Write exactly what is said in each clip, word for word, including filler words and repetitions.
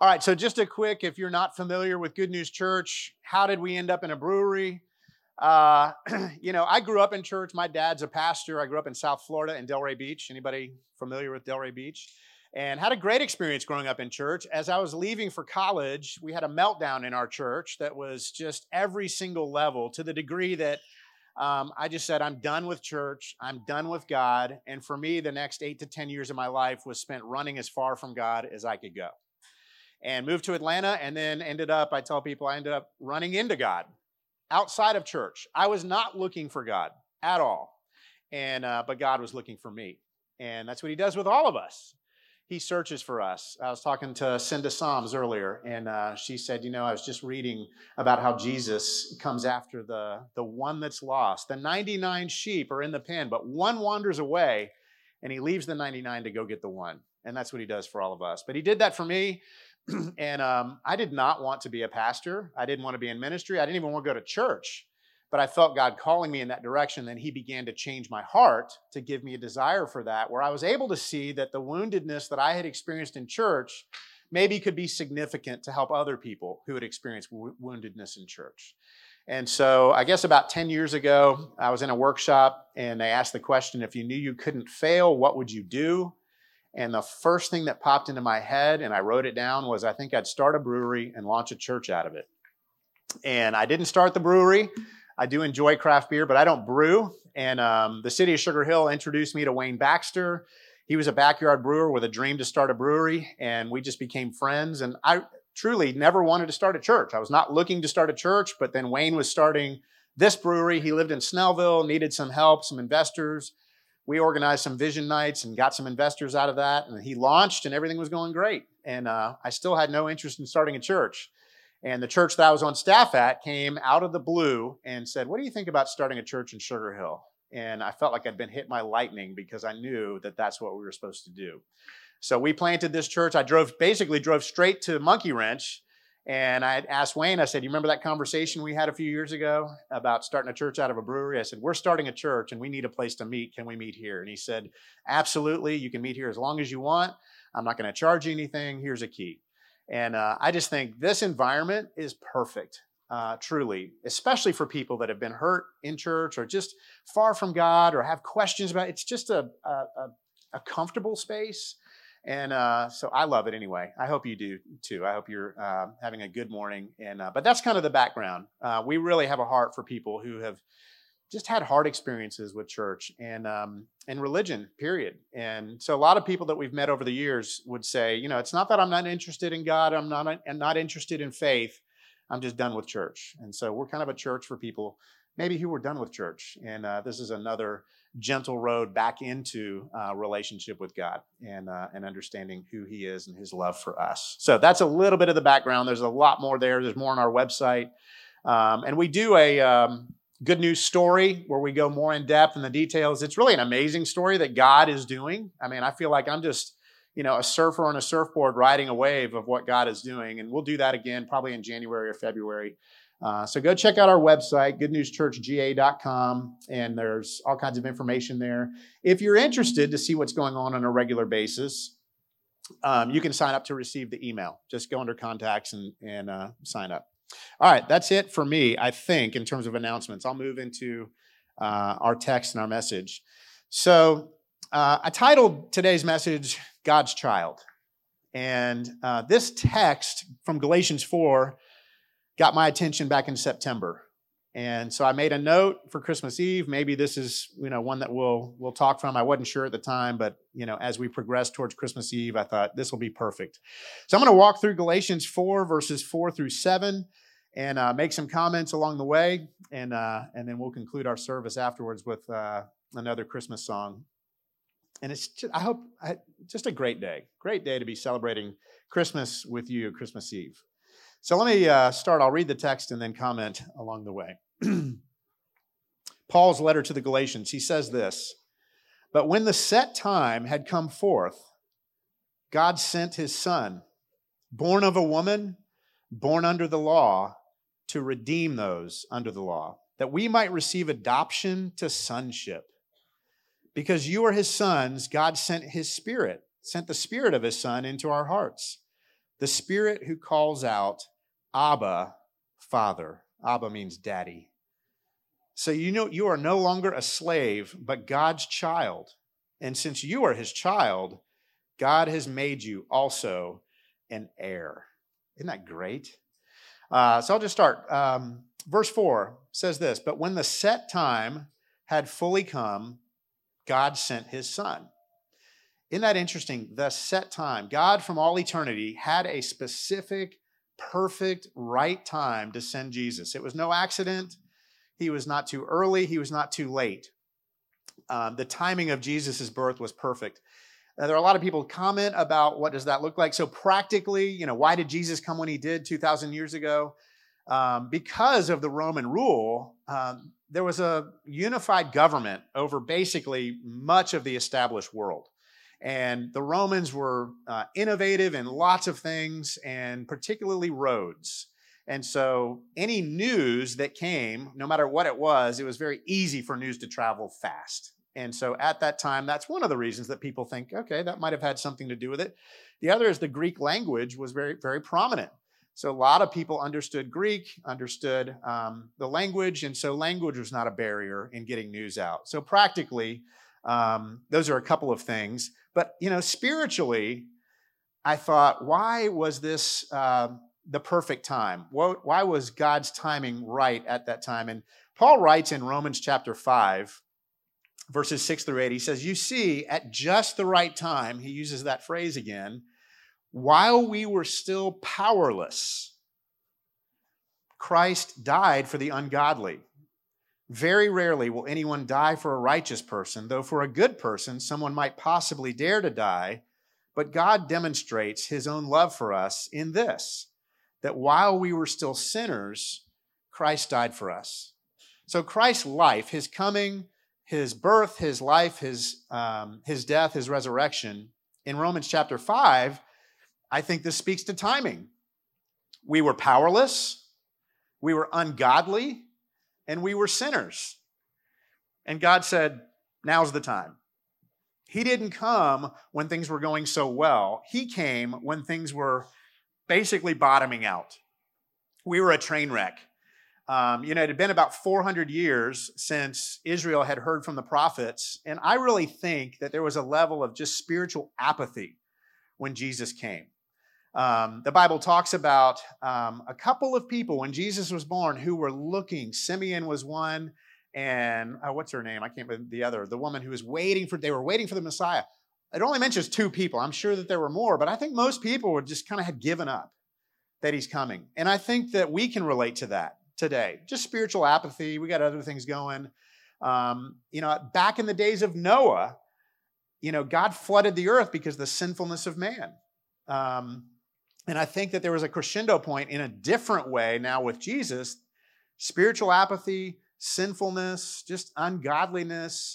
All right, so just a quick, if you're not familiar with Good News Church, how did we end up in a brewery? Uh, you know, I grew up in church. My dad's a pastor. I grew up in South Florida in Delray Beach. Anybody familiar with Delray Beach? And had a great experience growing up in church. As I was leaving for college, we had a meltdown in our church that was just every single level, to the degree that um, I just said, I'm done with church. I'm done with God. And for me, the next eight to ten years of my life was spent running as far from God as I could go. And moved to Atlanta, and then ended up, I tell people, I ended up running into God outside of church. I was not looking for God at all, and uh, but God was looking for me. And that's what he does with all of us. He searches for us. I was talking to Cinda Psalms earlier, and uh, she said, you know, I was just reading about how Jesus comes after the, the one that's lost. The ninety-nine sheep are in the pen, but one wanders away, and he leaves the ninety-nine to go get the one. And that's what he does for all of us. But he did that for me. And um, I did not want to be a pastor. I didn't want to be in ministry. I didn't even want to go to church. But I felt God calling me in that direction. Then he began to change my heart to give me a desire for that, where I was able to see that the woundedness that I had experienced in church maybe could be significant to help other people who had experienced wo- woundedness in church. And so I guess about ten years ago, I was in a workshop, and they asked the question, if you knew you couldn't fail, what would you do? And the first thing that popped into my head, and I wrote it down, was I think I'd start a brewery and launch a church out of it. And I didn't start the brewery. I do enjoy craft beer, but I don't brew. And um, the city of Sugar Hill introduced me to Wayne Baxter. He was a backyard brewer with a dream to start a brewery, and we just became friends. And I truly never wanted to start a church. I was not looking to start a church, but then Wayne was starting this brewery. He lived in Snellville, needed some help, some investors. We organized some vision nights and got some investors out of that. And he launched, and everything was going great. And uh, I still had no interest in starting a church. And the church that I was on staff at came out of the blue and said, what do you think about starting a church in Sugar Hill? And I felt like I'd been hit by lightning, because I knew that that's what we were supposed to do. So we planted this church. I drove, basically drove straight to Monkey Wrench. And I asked Wayne, I said, you remember that conversation we had a few years ago about starting a church out of a brewery? I said, we're starting a church and we need a place to meet. Can we meet here? And he said, absolutely. You can meet here as long as you want. I'm not going to charge you anything. Here's a key. And uh, I just think this environment is perfect, uh, truly, especially for people that have been hurt in church or just far from God or have questions about it. It's just a, a, a, a comfortable space. And uh, so I love it anyway. I hope you do too. I hope you're uh, having a good morning. And uh, but that's kind of the background. Uh, we really have a heart for people who have just had hard experiences with church and um, and religion, period. And so a lot of people that we've met over the years would say, you know, it's not that I'm not interested in God. I'm not I'm not interested in faith. I'm just done with church. And so we're kind of a church for people maybe who were done with church. And uh, this is another gentle road back into uh, relationship with God and uh, and understanding who he is and his love for us. So that's a little bit of the background. There's a lot more there. There's more on our website. Um, and we do a um, good news story where we go more in depth in the details. It's really an amazing story that God is doing. I mean, I feel like I'm just, you know, a surfer on a surfboard riding a wave of what God is doing. And we'll do that again probably in January or February. Uh, so go check out our website, good news church g a dot com, and there's all kinds of information there. If you're interested to see what's going on on a regular basis, um, you can sign up to receive the email. Just go under contacts and, and uh, sign up. All right, that's it for me, I think, in terms of announcements. I'll move into uh, our text and our message. So uh, I titled today's message, God's Child. And uh, this text from Galatians four got my attention back in September. And so I made a note for Christmas Eve. Maybe this is, you know, one that we'll we'll talk from. I wasn't sure at the time, but, you know, as we progress towards Christmas Eve, I thought this will be perfect. So I'm going to walk through Galatians four, verses four through seven, and uh, make some comments along the way. And uh, and then we'll conclude our service afterwards with uh, another Christmas song. And it's just, I hope, I, just a great day. Great day to be celebrating Christmas with you, Christmas Eve. So let me uh, start. I'll read the text and then comment along the way. Paul's letter to the Galatians, he says this, but when the set time had come forth, God sent his son, born of a woman, born under the law, to redeem those under the law, that we might receive adoption to sonship. Because you are his sons, God sent his spirit, sent the spirit of his son into our hearts, the Spirit who calls out, Abba, Father. Abba means daddy. So you know you are no longer a slave, but God's child. And since you are his child, God has made you also an heir. Isn't that great? Uh, so I'll just start. Um, verse four says this, but when the set time had fully come, God sent his son. Isn't that interesting? The set time. God from all eternity had a specific, perfect, right time to send Jesus. It was no accident. He was not too early. He was not too late. Um, the timing of Jesus' birth was perfect. Now, there are a lot of people comment about what does that look like. So practically, you know, why did Jesus come when he did two thousand years ago? Um, because of the Roman rule, um, there was a unified government over basically much of the established world. And the Romans were uh, innovative in lots of things, and particularly roads. And so any news that came, no matter what it was, it was very easy for news to travel fast. And so at that time, that's one of the reasons that people think, okay, that might have had something to do with it. The other is the Greek language was very, very prominent. So a lot of people understood Greek, understood um, the language, and so language was not a barrier in getting news out. So practically, um, those are a couple of things. But, you know, spiritually, I thought, why was this uh, the perfect time? Why was God's timing right at that time? And Paul writes in Romans chapter five, verses six through eight, he says, you see, at just the right time, he uses that phrase again, while we were still powerless, Christ died for the ungodly. Very rarely will anyone die for a righteous person, though for a good person, someone might possibly dare to die. But God demonstrates his own love for us in this, that while we were still sinners, Christ died for us. So Christ's life, his coming, his birth, his life, his, um, his death, his resurrection, in Romans chapter five, I think this speaks to timing. We were powerless, we were ungodly, and we were sinners. And God said, now's the time. He didn't come when things were going so well. He came when things were basically bottoming out. We were a train wreck. Um, you know, it had been about four hundred years since Israel had heard from the prophets. And I really think that there was a level of just spiritual apathy when Jesus came. Um, the Bible talks about um, a couple of people when Jesus was born who were looking. Simeon was one, and uh, what's her name? I can't remember the other. The woman who was waiting for, they were waiting for the Messiah. It only mentions two people. I'm sure that there were more, but I think most people were just kind of had given up that he's coming. And I think that we can relate to that today. Just spiritual apathy. We got other things going. Um, you know, back in the days of Noah, you know, God flooded the earth because of the sinfulness of man. Um, And I think that there was a crescendo point in a different way now with Jesus. Spiritual apathy, sinfulness, just ungodliness,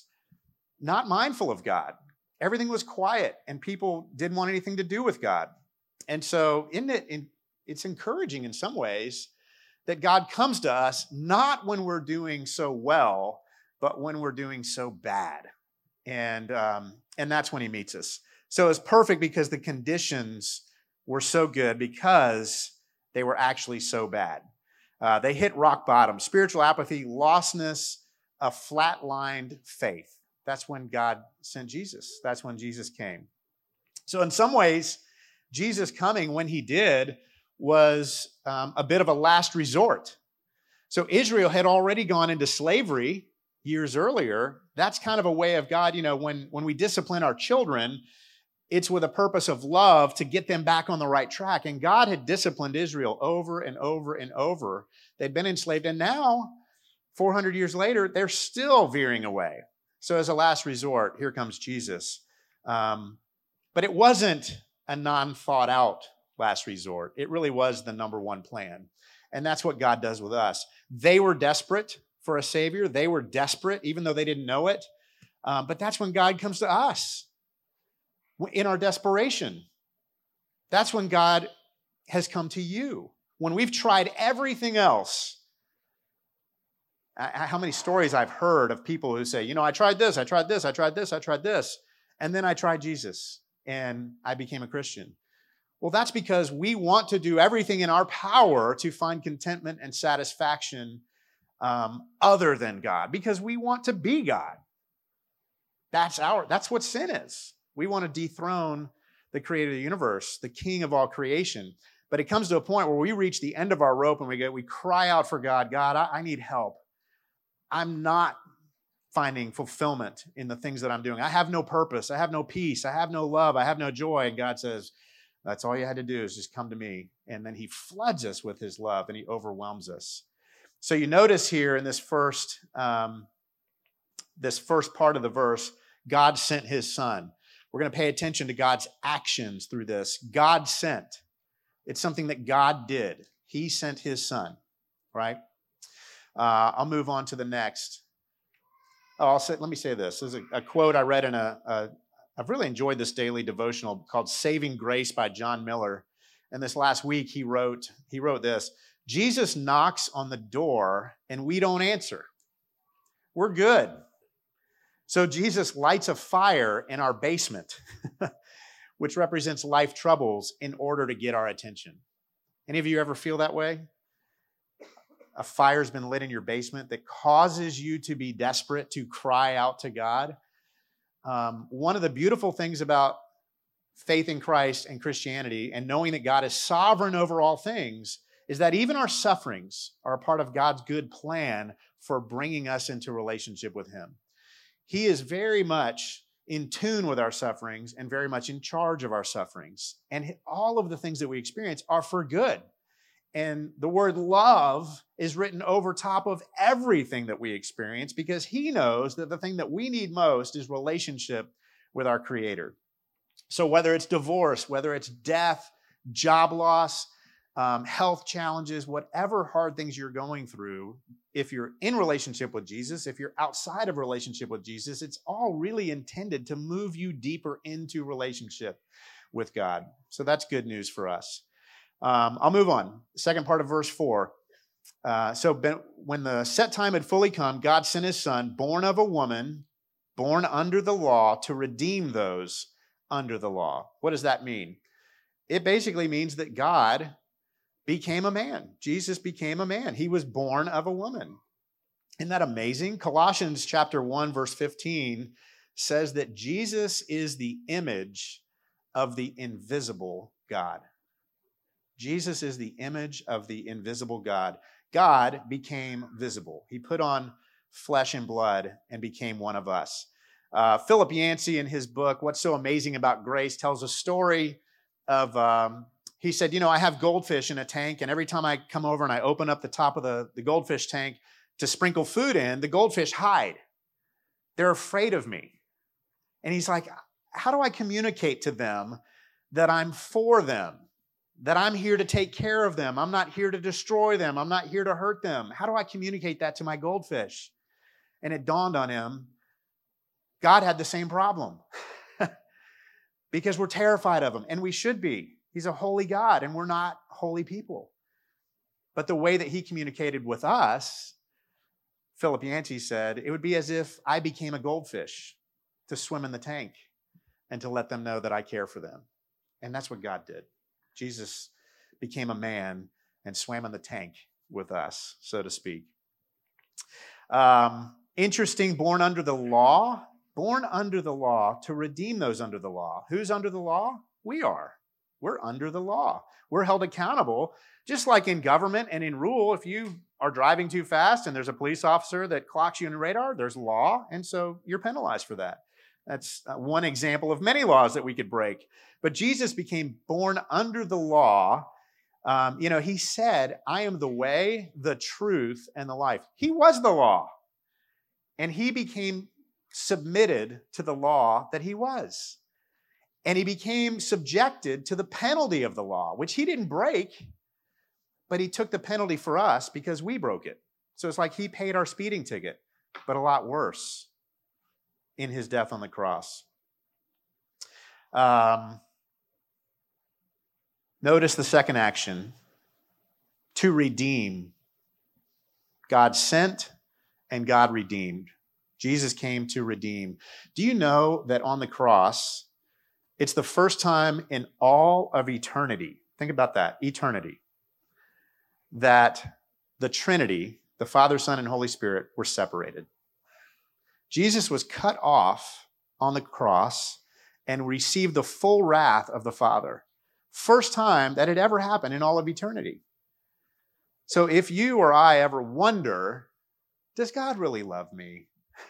not mindful of God. Everything was quiet and people didn't want anything to do with God. And so isn't it, it's encouraging in some ways that God comes to us not when we're doing so well, but when we're doing so bad. And, um, and that's when he meets us. So it's perfect because the conditions were so good because they were actually so bad. Uh, they hit rock bottom. Spiritual apathy, lostness, a flatlined faith. That's when God sent Jesus. That's when Jesus came. So in some ways, Jesus coming when he did was um, a bit of a last resort. So Israel had already gone into slavery years earlier. That's kind of a way of God, you know, when, when we discipline our children, it's with a purpose of love to get them back on the right track. And God had disciplined Israel over and over and over. They'd been enslaved. And now, four hundred years later, they're still veering away. So as a last resort, here comes Jesus. Um, but it wasn't a non-thought out last resort. It really was the number one plan. And that's what God does with us. They were desperate for a Savior. They were desperate, even though they didn't know it. Um, but that's when God comes to us. In our desperation, that's when God has come to you. When we've tried everything else. How many stories I've heard of people who say, you know, I tried this, I tried this, I tried this, I tried this, and then I tried Jesus, and I became a Christian. Well, that's because we want to do everything in our power to find contentment and satisfaction um, other than God, because we want to be God. That's our, that's what sin is. We want to dethrone the creator of the universe, the king of all creation. But it comes to a point where we reach the end of our rope and we go, we cry out for God. God, I, I need help. I'm not finding fulfillment in the things that I'm doing. I have no purpose. I have no peace. I have no love. I have no joy. And God says, that's all you had to do is just come to me. And then he floods us with his love and he overwhelms us. So you notice here in this first, um, this first part of the verse, God sent his son. We're going to pay attention to God's actions through this. God sent. It's something that God did. He sent his son, right? Uh, I'll move on to the next. Oh, I'll say, let me say this. There's a, a quote I read in a, a, I've really enjoyed this daily devotional called Saving Grace by John Miller. And this last week he wrote, he wrote this: Jesus knocks on the door and we don't answer. We're good. So Jesus lights a fire in our basement, which represents life troubles, in order to get our attention. Any of you ever feel that way? A fire's been lit in your basement that causes you to be desperate, to cry out to God. Um, one of the beautiful things about faith in Christ and Christianity and knowing that God is sovereign over all things is that even our sufferings are a part of God's good plan for bringing us into relationship with him. He is very much in tune with our sufferings and very much in charge of our sufferings. And all of the things that we experience are for good. And the word love is written over top of everything that we experience, because he knows that the thing that we need most is relationship with our Creator. So whether it's divorce, whether it's death, job loss, um, health challenges, whatever hard things you're going through, if you're in relationship with Jesus, if you're outside of relationship with Jesus, it's all really intended to move you deeper into relationship with God. So that's good news for us. Um, I'll move on. Second part of verse four. Uh, so ben, when the set time had fully come, God sent his son, born of a woman, born under the law, to redeem those under the law. What does that mean? It basically means that God became a man. Jesus became a man. He was born of a woman. Isn't that amazing? Colossians chapter one, verse fifteen says that Jesus is the image of the invisible God. Jesus is the image of the invisible God. God became visible. He put on flesh and blood and became one of us. Uh, Philip Yancey, in his book, What's So Amazing About Grace, tells a story of, um, he said, you know, I have goldfish in a tank, and every time I come over and I open up the top of the, the goldfish tank to sprinkle food in, the goldfish hide. They're afraid of me. And he's like, how do I communicate to them that I'm for them? That I'm here to take care of them. I'm not here to destroy them. I'm not here to hurt them. How do I communicate that to my goldfish? And it dawned on him, God had the same problem. Because we're terrified of him, and we should be. He's a holy God, and we're not holy people. But the way that he communicated with us, Philip Yancey said, it would be as if I became a goldfish to swim in the tank and to let them know that I care for them. And that's what God did. Jesus became a man and swam in the tank with us, so to speak. Um, interesting, born under the law, born under the law to redeem those under the law. Who's under the law? We are. We're under the law. We're held accountable, just like in government and in rule. If you are driving too fast and there's a police officer that clocks you on the radar, there's law, and so you're penalized for that. That's one example of many laws that we could break. But Jesus became born under the law. Um, you know, he said, I am the way, the truth, and the life. He was the law. And he became submitted to the law that he was. And he became subjected to the penalty of the law, which he didn't break, but he took the penalty for us because we broke it. So it's like he paid our speeding ticket, but a lot worse in his death on the cross. Um, notice the second action, to redeem. God sent and God redeemed. Jesus came to redeem. Do you know that on the cross, It's the first time in all of eternity, think about that, eternity, that the Trinity, the Father, Son, and Holy Spirit, were separated. Jesus was cut off on the cross and received the full wrath of the Father. First time that had ever happened in all of eternity. So if you or I ever wonder, does God really love me?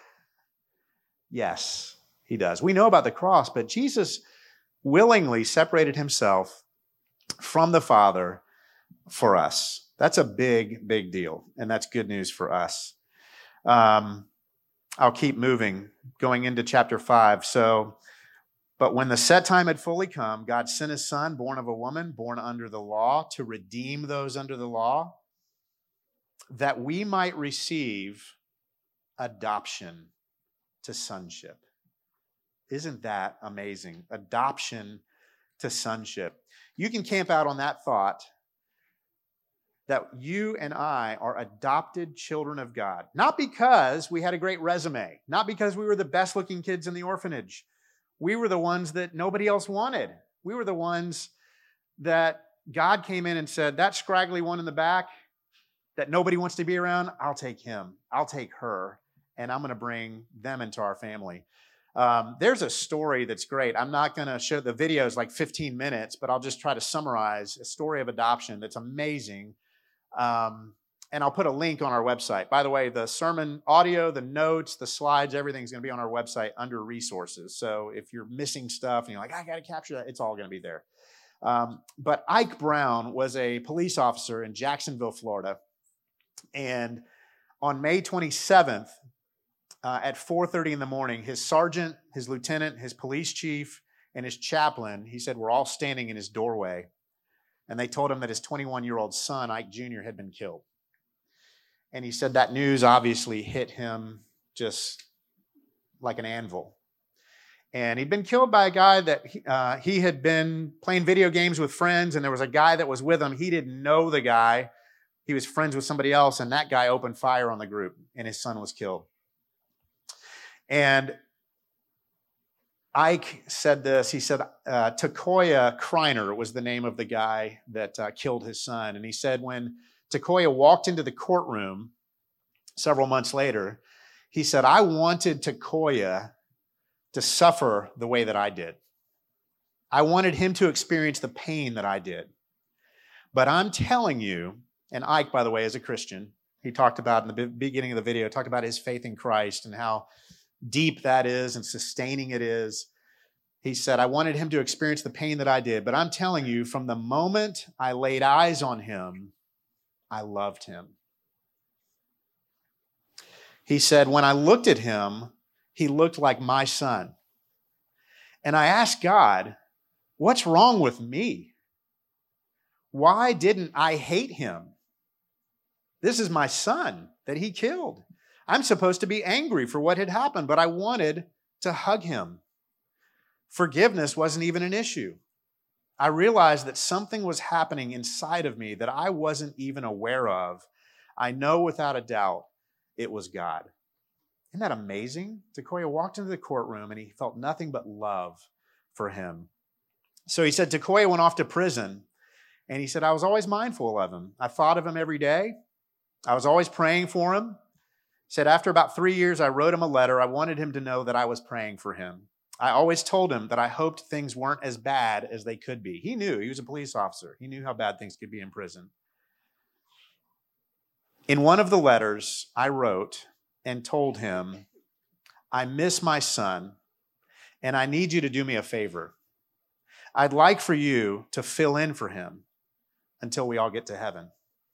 Yes, he does. We know about the cross, but Jesus willingly separated himself from the Father for us. That's a big, big deal, and that's good news for us. Um, I'll keep moving, going into chapter five. So, but when the set time had fully come, God sent his Son, born of a woman, born under the law, to redeem those under the law, that we might receive adoption to sonship. Isn't that amazing? Adoption to sonship. You can camp out on that thought that you and I are adopted children of God. Not because we had a great resume, not because we were the best looking kids in the orphanage. We were the ones that nobody else wanted. We were the ones that God came in and said, that scraggly one in the back that nobody wants to be around, I'll take him, I'll take her, and I'm going to bring them into our family. Um, there's a story that's great. I'm not going to show the video, is like fifteen minutes, but I'll just try to summarize a story of adoption that's amazing. Um, and I'll put a link on our website. By the way, the sermon audio, the notes, the slides, everything's going to be on our website under resources. So if you're missing stuff and you're like, I got to capture that, it's all going to be there. Um, but Ike Brown was a police officer in Jacksonville, Florida. And on May twenty-seventh, uh, at four thirty in the morning, his sergeant, his lieutenant, his police chief, and his chaplain, he said, were all standing in his doorway. And they told him that his twenty-one-year-old son, Ike Junior, had been killed. And he said that news obviously hit him just like an anvil. And he'd been killed by a guy that he, uh, he had been playing video games with friends, and there was a guy that was with him. He didn't know the guy. He was friends with somebody else, and that guy opened fire on the group, and his son was killed. And Ike said this. He said, uh, Takoya Kreiner was the name of the guy that uh, killed his son. And he said when Takoya walked into the courtroom several months later, he said, I wanted Takoya to suffer the way that I did. I wanted him to experience the pain that I did. But I'm telling you, and Ike, by the way, is a Christian. He talked about in the beginning of the video, talked about his faith in Christ and how deep that is and sustaining it is. He said, I wanted him to experience the pain that I did. But I'm telling you, from the moment I laid eyes on him, I loved him. He said, when I looked at him, he looked like my son. And I asked God, what's wrong with me? Why didn't I hate him? This is my son that he killed. I'm supposed to be angry for what had happened, but I wanted to hug him. Forgiveness wasn't even an issue. I realized that something was happening inside of me that I wasn't even aware of. I know without a doubt it was God. Isn't that amazing? Takoya walked into the courtroom and he felt nothing but love for him. So he said Takoya went off to prison, and he said, I was always mindful of him. I thought of him every day. I was always praying for him. He said, after about three years, I wrote him a letter. I wanted him to know that I was praying for him. I always told him that I hoped things weren't as bad as they could be. He knew. He was a police officer. He knew how bad things could be in prison. In one of the letters, I wrote and told him, I miss my son, and I need you to do me a favor. I'd like for you to fill in for him until we all get to heaven.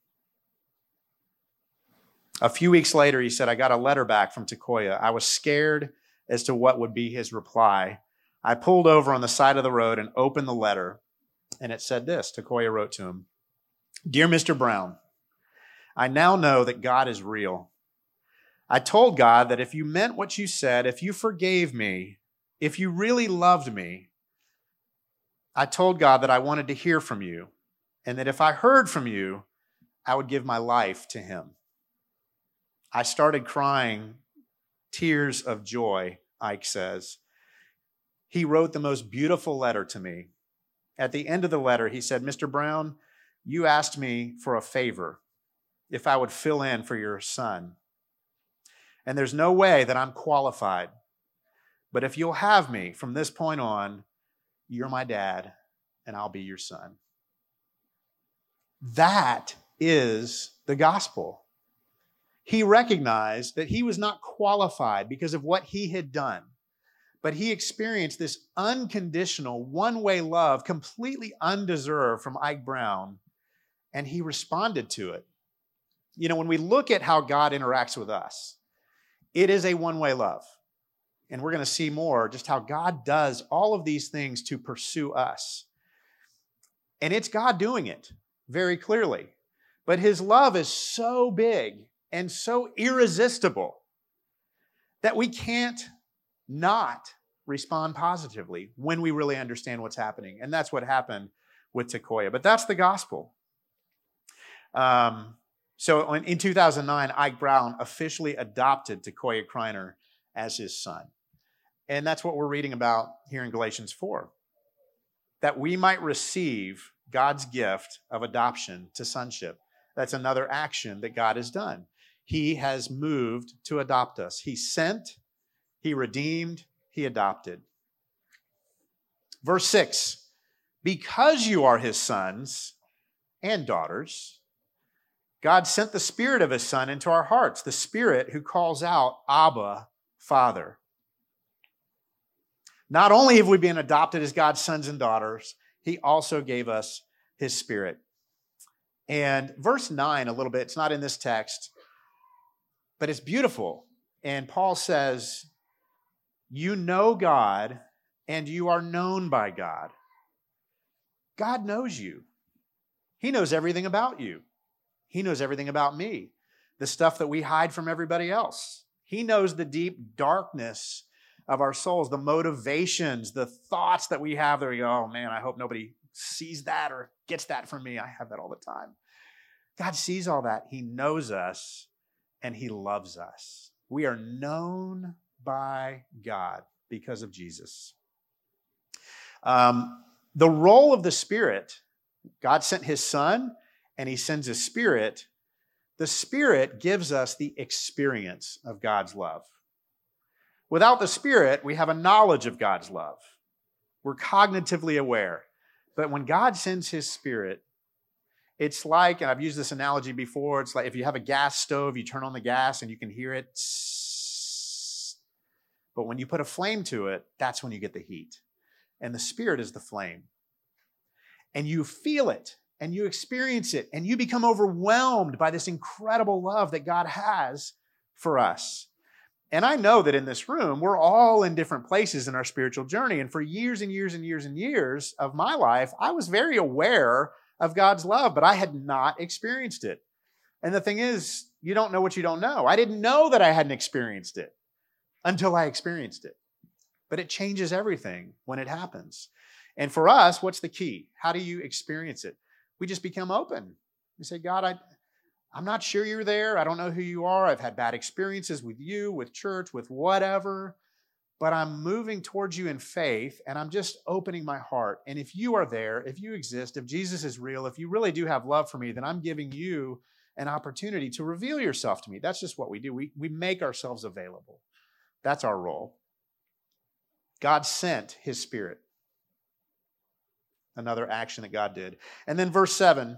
A few weeks later, he said, I got a letter back from Takoya. I was scared as to what would be his reply. I pulled over on the side of the road and opened the letter, and it said this. Takoya wrote to him, Dear Mister Brown, I now know that God is real. I told God that if you meant what you said, if you forgave me, if you really loved me, I told God that I wanted to hear from you, and that if I heard from you, I would give my life to him. I started crying tears of joy, Ike says. he wrote the most beautiful letter to me. At the end of the letter, he said, Mister Brown, you asked me for a favor, if I would fill in for your son. And there's no way that I'm qualified. But if you'll have me from this point on, you're my dad and I'll be your son. That is the gospel. He recognized that he was not qualified because of what he had done, but he experienced this unconditional, one-way love, completely undeserved from Ike Brown, and he responded to it. You know, when we look at how God interacts with us, it is a one-way love. And we're going to see more just how God does all of these things to pursue us. And it's God doing it very clearly. But his love is so big and so irresistible that we can't not respond positively when we really understand what's happening. And that's what happened with Tekoya. But that's the gospel. Um, so in two thousand nine, Ike Brown officially adopted Tekoya Kreiner as his son. And that's what we're reading about here in Galatians four. That we might receive God's gift of adoption to sonship. That's another action that God has done. He has moved to adopt us. He sent, he redeemed, he adopted. Verse six, because you are his sons and daughters, God sent the Spirit of his Son into our hearts, the Spirit who calls out, Abba, Father. Not only have we been adopted as God's sons and daughters, he also gave us his Spirit. And verse nine, a little bit, it's not in this text, but it's beautiful. And Paul says, you know God and you are known by God. God knows you. He knows everything about you. He knows everything about me, the stuff that we hide from everybody else. He knows the deep darkness of our souls, the motivations, the thoughts that we have that we go, oh man, I hope nobody sees that or gets that from me. I have that all the time. God sees all that. He knows us and he loves us. We are known by God because of Jesus. Um, the role of the Spirit, God sent his Son and he sends his Spirit. The Spirit gives us the experience of God's love. Without the Spirit, we have a knowledge of God's love. We're cognitively aware. But when God sends his Spirit, it's like, and I've used this analogy before, it's like if you have a gas stove, you turn on the gas and you can hear it. But when you put a flame to it, that's when you get the heat. And the Spirit is the flame. And you feel it, and you experience it, and you become overwhelmed by this incredible love that God has for us. And I know that in this room, we're all in different places in our spiritual journey. And for years and years and years and years of my life, I was very aware of God's love, but I had not experienced it. And the thing is, you don't know what you don't know. I didn't know that I hadn't experienced it until I experienced it. But it changes everything when it happens. And for us, what's the key? How do you experience it? We just become open. We say, God, I, I'm not sure you're there. I don't know who you are. I've had bad experiences with you, with church, with whatever. But I'm moving towards you in faith, and I'm just opening my heart. And if you are there, if you exist, if Jesus is real, if you really do have love for me, then I'm giving you an opportunity to reveal yourself to me. That's just what we do. We, we make ourselves available. That's our role. God sent his Spirit. Another action that God did. And then verse seven.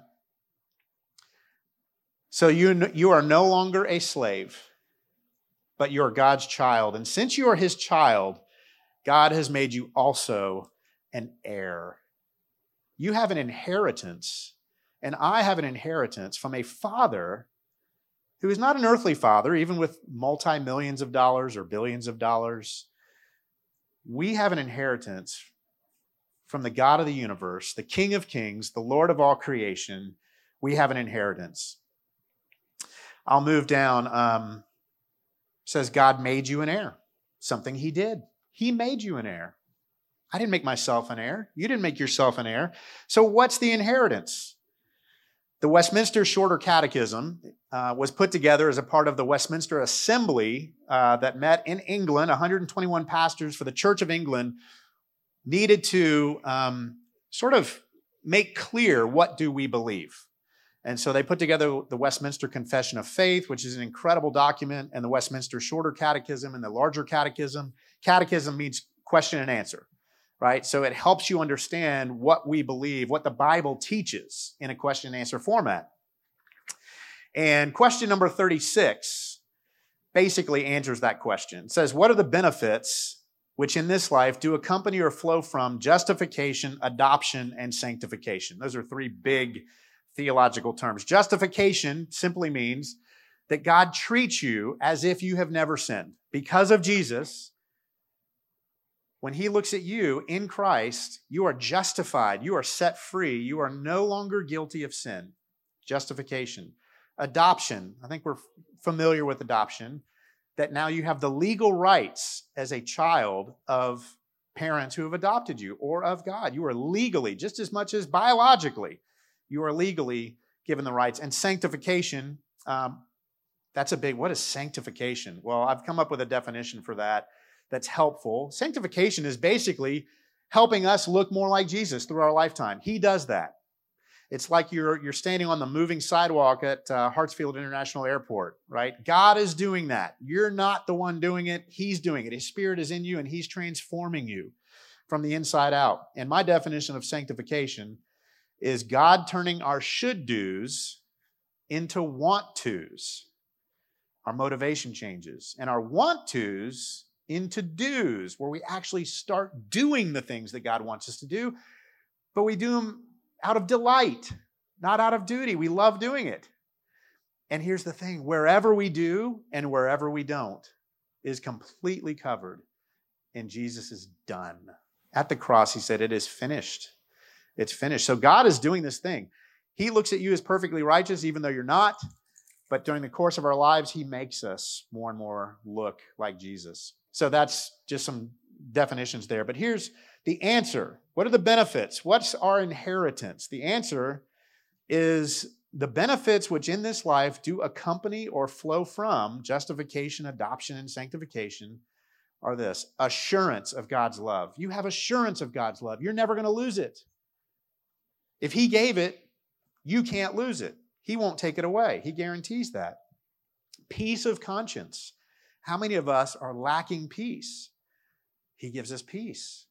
So you, you are no longer a slave, but you are God's child. And since you are his child, God has made you also an heir. You have an inheritance, and I have an inheritance from a father who is not an earthly father, even with multi-millions of dollars or billions of dollars. We have an inheritance from the God of the universe, the King of kings, the Lord of all creation. We have an inheritance. I'll move down. Um, says God made you an heir. Something he did. He made you an heir. I didn't make myself an heir. You didn't make yourself an heir. So what's the inheritance? The Westminster Shorter Catechism uh, was put together as a part of the Westminster Assembly uh, that met in England, one hundred twenty-one pastors for the Church of England needed to um, sort of make clear what do we believe. And so they put together the Westminster Confession of Faith, which is an incredible document, and the Westminster Shorter Catechism and the Larger Catechism. Catechism means question and answer, right? So it helps you understand what we believe, what the Bible teaches in a question and answer format. And question number thirty-six basically answers that question. It says, what are the benefits which in this life do accompany or flow from justification, adoption, and sanctification? Those are three big theological terms. Justification simply means that God treats you as if you have never sinned. Because of Jesus, when he looks at you in Christ, you are justified. You are set free. You are no longer guilty of sin. Justification. Adoption. I think we're familiar with adoption, that now you have the legal rights as a child of parents who have adopted you or of God. You are legally, just as much as biologically, you are legally given the rights. And sanctification, um, that's a big, what is sanctification? Well, I've come up with a definition for that that's helpful. Sanctification is basically helping us look more like Jesus through our lifetime. He does that. It's like you're, you're standing on the moving sidewalk at uh, Hartsfield International Airport, right? God is doing that. You're not the one doing it. He's doing it. His Spirit is in you, and he's transforming you from the inside out. And my definition of sanctification is God turning our should-dos into want-tos. Our motivation changes. And our want-tos into do's, where we actually start doing the things that God wants us to do, but we do them out of delight, not out of duty. We love doing it. And here's the thing, wherever we do and wherever we don't is completely covered in Jesus is done. At the cross, he said, it is finished. It's finished. So God is doing this thing. He looks at you as perfectly righteous, even though you're not. But during the course of our lives, he makes us more and more look like Jesus. So that's just some definitions there. But here's the answer. What are the benefits? What's our inheritance? The answer is the benefits which in this life do accompany or flow from justification, adoption, and sanctification are this: assurance of God's love. You have assurance of God's love. You're never going to lose it. If he gave it, you can't lose it. He won't take it away. He guarantees that. Peace of conscience. How many of us are lacking peace? He gives us peace.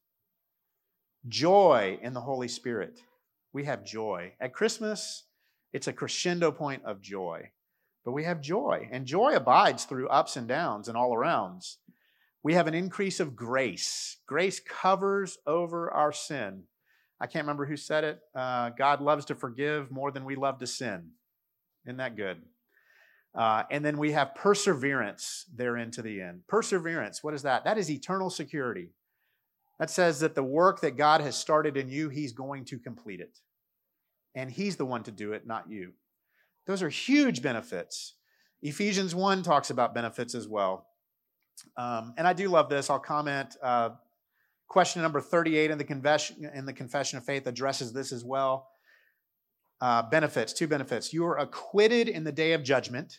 Joy in the Holy Spirit. We have joy. At Christmas, it's a crescendo point of joy. But we have joy. And joy abides through ups and downs and all arounds. We have an increase of grace. Grace covers over our sin. I can't remember who said it. Uh, God loves to forgive more than we love to sin. Isn't that good? Uh, and then we have perseverance therein to the end. Perseverance, what is that? That is eternal security. That says that the work that God has started in you, he's going to complete it. And he's the one to do it, not you. Those are huge benefits. Ephesians one talks about benefits as well. Um, and I do love this. I'll comment. Uh, question number thirty-eight in the confession, in the Confession of Faith addresses this as well. Uh, benefits, two benefits. You are acquitted in the day of judgment.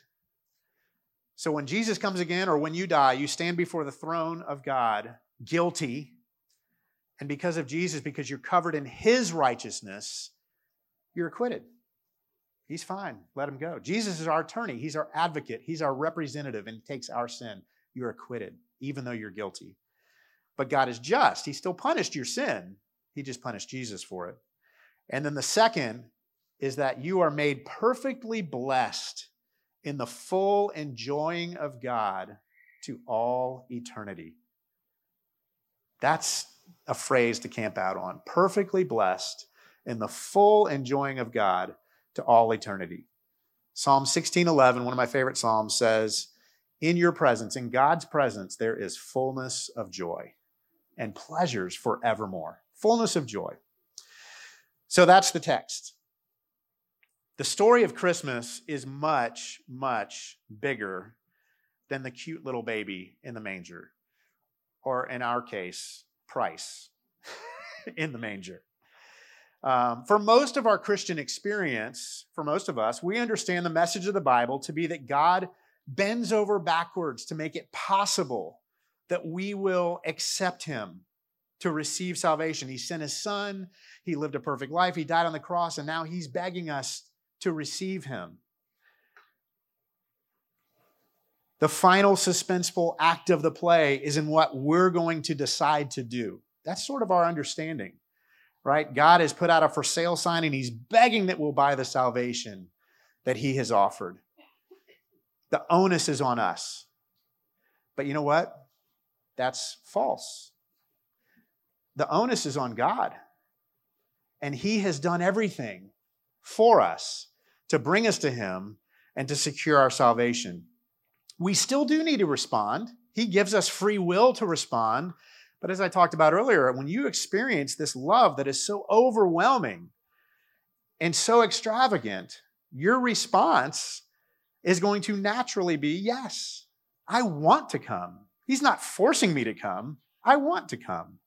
So when Jesus comes again, or when you die, you stand before the throne of God guilty. And because of Jesus, because you're covered in his righteousness, you're acquitted. He's fine. Let him go. Jesus is our attorney. He's our advocate. He's our representative, and he takes our sin. You're acquitted, even though you're guilty. But God is just. He still punished your sin. He just punished Jesus for it. And then the second is that you are made perfectly blessed in the full enjoying of God to all eternity. That's a phrase to camp out on. Perfectly blessed in the full enjoying of God to all eternity. Psalm sixteen eleven, one of my favorite psalms, says, in your presence, in God's presence, there is fullness of joy and pleasures forevermore. Fullness of joy. So that's the text. The story of Christmas is much, much bigger than the cute little baby in the manger, or in our case, Price in the manger. Um, for most of our Christian experience, for most of us, we understand the message of the Bible to be that God bends over backwards to make it possible that we will accept him to receive salvation. He sent his son. He lived a perfect life. He died on the cross, and now he's begging us to receive him. The final suspenseful act of the play is in what we're going to decide to do. That's sort of our understanding, right? God has put out a for sale sign, and he's begging that we'll buy the salvation that he has offered. The onus is on us. But you know what? That's false. The onus is on God. And he has done everything for us to bring us to him and to secure our salvation. We still do need to respond. He gives us free will to respond. But as I talked about earlier, when you experience this love that is so overwhelming and so extravagant, your response is going to naturally be, yes, I want to come. He's not forcing me to come. I want to come.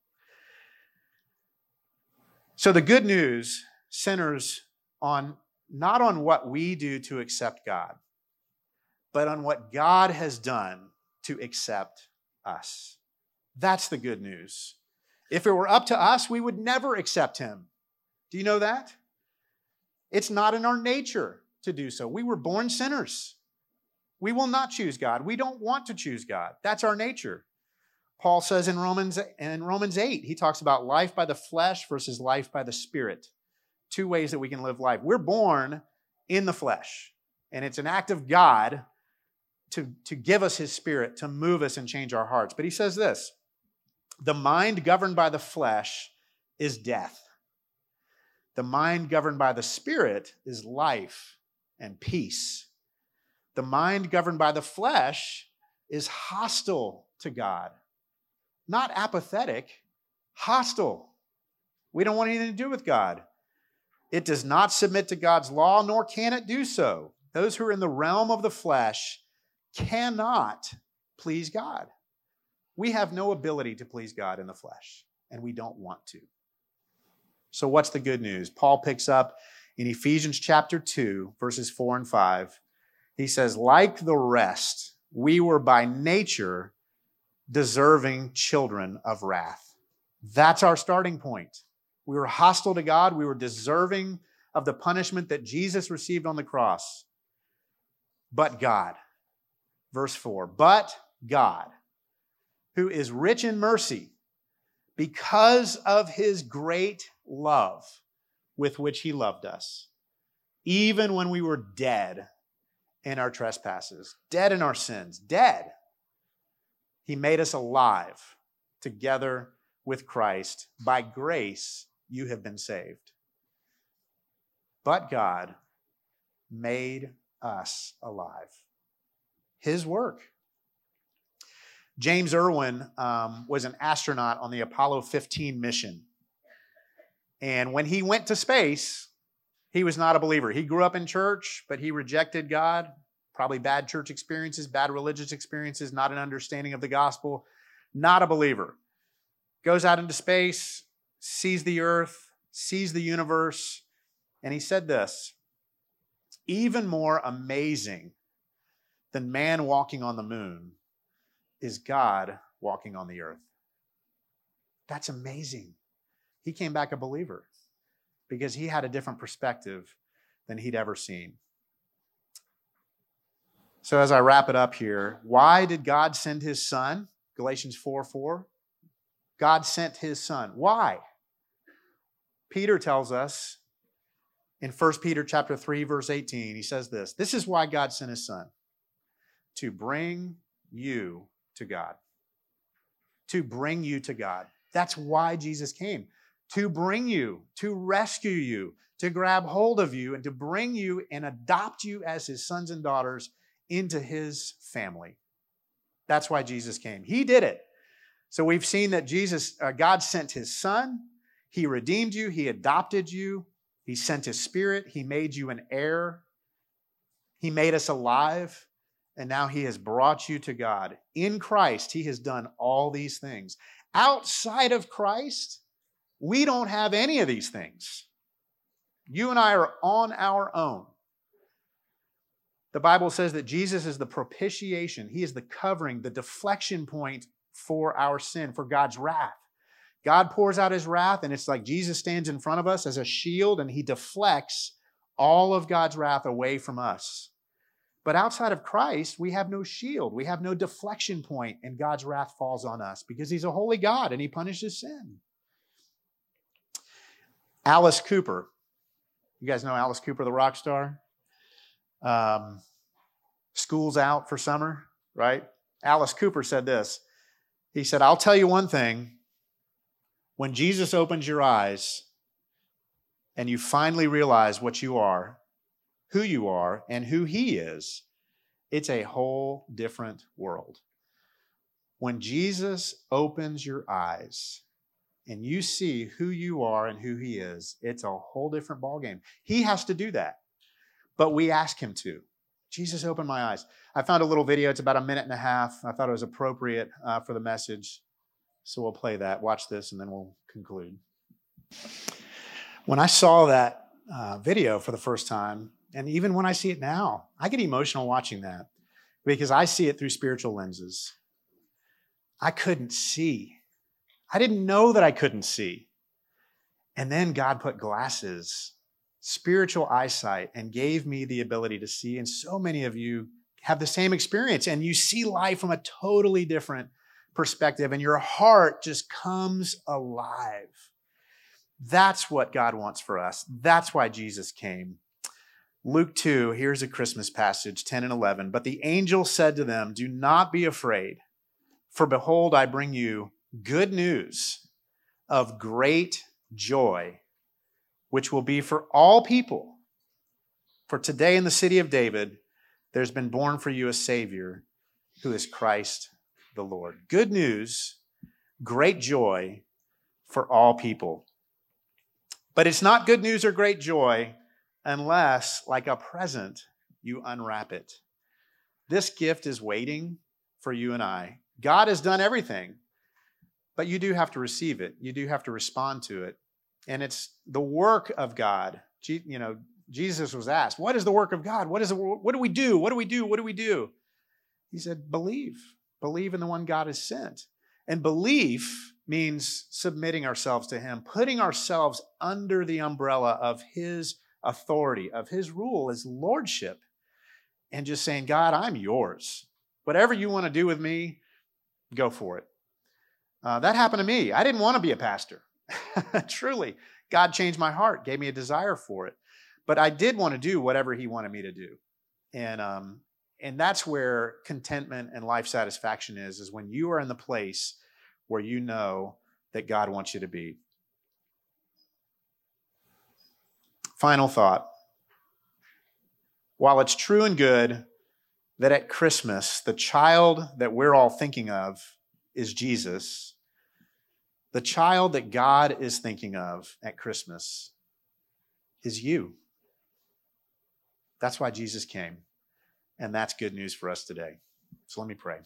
So the good news centers on not on what we do to accept God, but on what God has done to accept us. That's the good news. If it were up to us, we would never accept him. Do you know that? It's not in our nature to do so. We were born sinners. We will not choose God. We don't want to choose God. That's our nature. Paul says in Romans, in Romans eight, he talks about life by the flesh versus life by the Spirit. Two ways that we can live life. We're born in the flesh, and it's an act of God to, to give us his Spirit, to move us and change our hearts. But he says this, the mind governed by the flesh is death. The mind governed by the Spirit is life and peace. The mind governed by the flesh is hostile to God. Not apathetic, hostile. We don't want anything to do with God. It does not submit to God's law, nor can it do so. Those who are in the realm of the flesh cannot please God. We have no ability to please God in the flesh, and we don't want to. So what's the good news? Paul picks up in Ephesians chapter two, verses four and five. He says, like the rest, we were by nature deserving children of wrath. That's our starting point. We were hostile to God. We were deserving of the punishment that Jesus received on the cross. But God, verse four, but God, who is rich in mercy, because of his great love with which he loved us, even when we were dead in our trespasses, dead in our sins, dead, he made us alive together with Christ. By grace, you have been saved. But God made us alive. His work. James Irwin um, was an astronaut on the Apollo fifteen mission. And when he went to space, he was not a believer. He grew up in church, but he rejected God. Probably bad church experiences, bad religious experiences, not an understanding of the gospel. Not a believer. Goes out into space, sees the earth, sees the universe, and he said this, even more amazing than man walking on the moon is God walking on the earth. That's amazing. He came back a believer because he had a different perspective than he'd ever seen. So as I wrap it up here, why did God send his son? Galatians four four. God sent his son. Why? Peter tells us in First Peter chapter three, verse eighteen, he says this, this is why God sent his son, to bring you to God. To bring you to God. That's why Jesus came. To bring you, to rescue you, to grab hold of you, and to bring you and adopt you as his sons and daughters into his family. That's why Jesus came. He did it. So we've seen that Jesus, uh, God sent his son. He redeemed you. He adopted you. He sent his Spirit. He made you an heir. He made us alive. And now he has brought you to God. In Christ, he has done all these things. Outside of Christ, we don't have any of these things. You and I are on our own. The Bible says that Jesus is the propitiation. He is the covering, the deflection point for our sin, for God's wrath. God pours out his wrath, and it's like Jesus stands in front of us as a shield, and he deflects all of God's wrath away from us. But outside of Christ, we have no shield. We have no deflection point, and God's wrath falls on us because he's a holy God, and he punishes sin. Alice Cooper. You guys know Alice Cooper, the rock star? Um, school's out for summer, right? Alice Cooper said this. He said, I'll tell you one thing. When Jesus opens your eyes and you finally realize what you are, who you are, and who he is, it's a whole different world. When Jesus opens your eyes and you see who you are and who he is, it's a whole different ballgame. He has to do that, but we ask him to. Jesus, open my eyes. I found a little video. It's about a minute and a half. I thought it was appropriate uh, for the message. So we'll play that. Watch this, and then we'll conclude. When I saw that uh, video for the first time, and even when I see it now, I get emotional watching that because I see it through spiritual lenses. I couldn't see. I didn't know that I couldn't see. And then God put glasses, spiritual eyesight, and gave me the ability to see. And so many of you have the same experience, and you see life from a totally different perspective, and your heart just comes alive. That's what God wants for us. That's why Jesus came. Luke two, here's a Christmas passage, ten and eleven. But the angel said to them, do not be afraid, for behold, I bring you good news of great joy, which will be for all people. For today in the city of David, there's been born for you a Savior who is Christ the Lord. Good news, great joy for all people. But it's not good news or great joy unless, like a present, you unwrap it. This gift is waiting for you and I. God has done everything, but you do have to receive it. You do have to respond to it. And it's the work of God. You know, Jesus was asked, what is the work of God? What is it? What do we do? What do we do? What do we do? He said, believe. Believe in the one God has sent. And belief means submitting ourselves to him, putting ourselves under the umbrella of his authority, of his rule, his lordship, and just saying, God, I'm yours. Whatever you want to do with me, go for it. Uh, that happened to me. I didn't want to be a pastor. Truly, God changed my heart, gave me a desire for it. But I did want to do whatever he wanted me to do. And um, and that's where contentment and life satisfaction is, is when you are in the place where you know that God wants you to be. Final thought. While it's true and good that at Christmas, the child that we're all thinking of is Jesus, the child that God is thinking of at Christmas is you. That's why Jesus came. And that's good news for us today. So let me pray.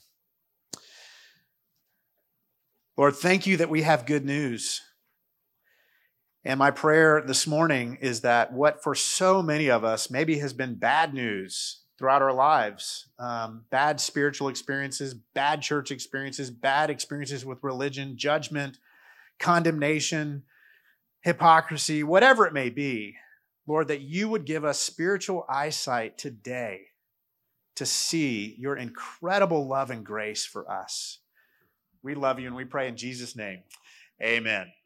Lord, thank you that we have good news. And my prayer this morning is that what for so many of us maybe has been bad news throughout our lives, um, bad spiritual experiences, bad church experiences, bad experiences with religion, judgment, condemnation, hypocrisy, whatever it may be, Lord, that you would give us spiritual eyesight today to see your incredible love and grace for us. We love you and we pray in Jesus' name. Amen.